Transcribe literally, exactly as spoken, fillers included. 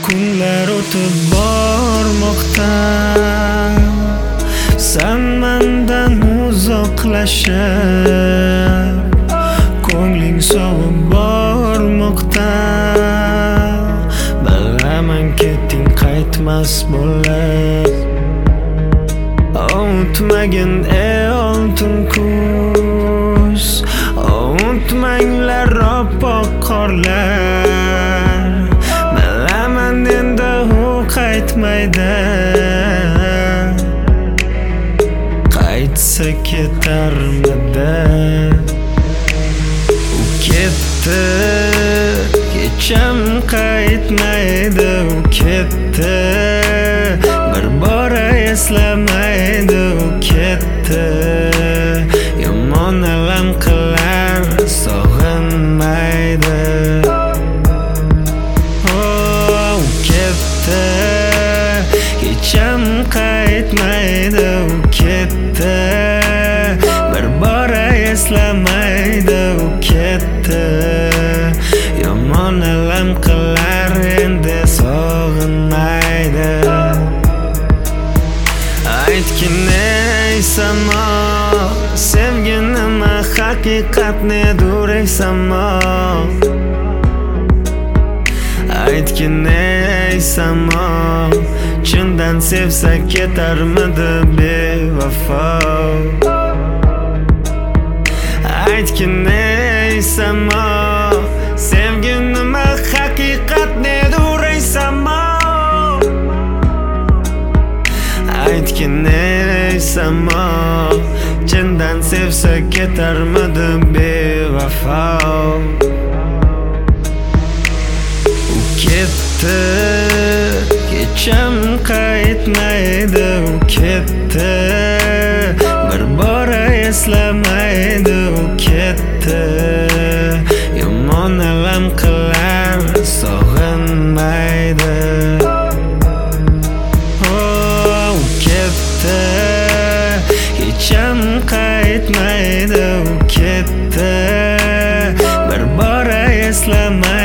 Kunlar o'tib bormoqda, sen mendan uzoqlashib, ko'ngling sovib bormoqda. Bilaman ketding qaytmas bo'lib, unutmagin ey oltin kuz, unutmanglar oppoq qorlar. Bilaman endi u qaytmaydi, qaytsa ketarmidi. U ketdi, kecham qaytmaydi. U ketdi, bir bora eslamaydi. U ketdi, yomon alam qilar, sog'inmaydi. Oh, u ketdi, kecham qaytmaydi. U ketdi, bir bora eslamaydi. U ketdi, yomon alam qilar, endi sog'inmaydi. Aytgin ey samo, sevgi nima, haqiqatni dur ey samo. Aytgin ey samo, chindan sevsa ketarmidi bevafo. Aytgin ey samo, sevgi nima, haqiqatni dur ey samo. Aytgin ey samo, chindan sevsa ketarmidi bevafo. U ketdi, kecham qaytmaydi. U ketdi, bir bora eslamaydi. U ketdi, yomon alam qilar, sog'inmaydi. Oh, u ketdi, kecham qaytmaydi. U ketdi, bir bora eslamaydi.